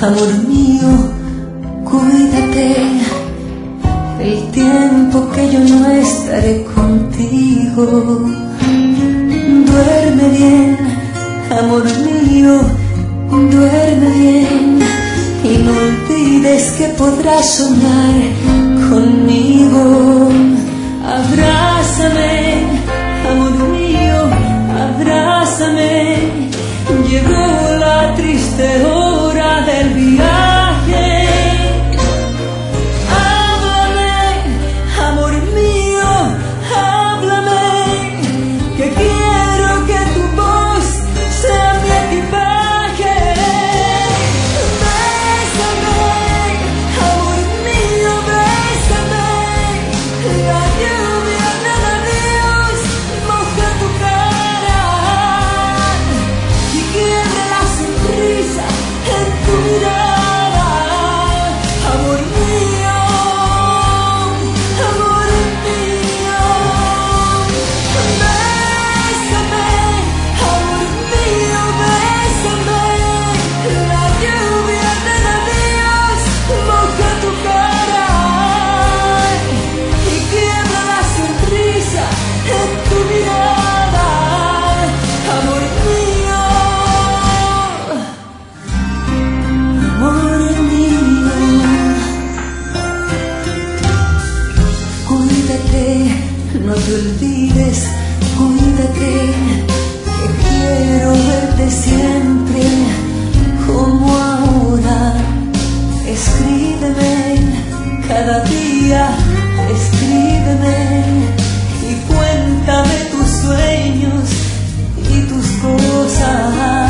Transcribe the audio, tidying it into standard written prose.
Amor mío, cuídate el tiempo que yo no estaré contigo. Duerme bien, amor mío, duerme bien, y no olvides que podrás soñar conmigo. Abrázame, amor mío, abrázame, llegó la triste hora del viaje. Háblame, amor mío, háblame, que quiero que tu voz sea mi equipaje. Bésame, amor mío, bésame, la lluvia de labios moja tu cara y quiebra la sonrisa en tu mirada. Amor mío, amor mío, bésame, amor mío, bésame, la lluvia de labios moja tu cara y quiebra la sonrisa en tu mirada. Amor mío, amor mío, cuídate, no te olvides, cuídate, que quiero verte siempre como ahora. Escríbeme cada día, escríbeme y cuéntame tus sueños y tus cosas.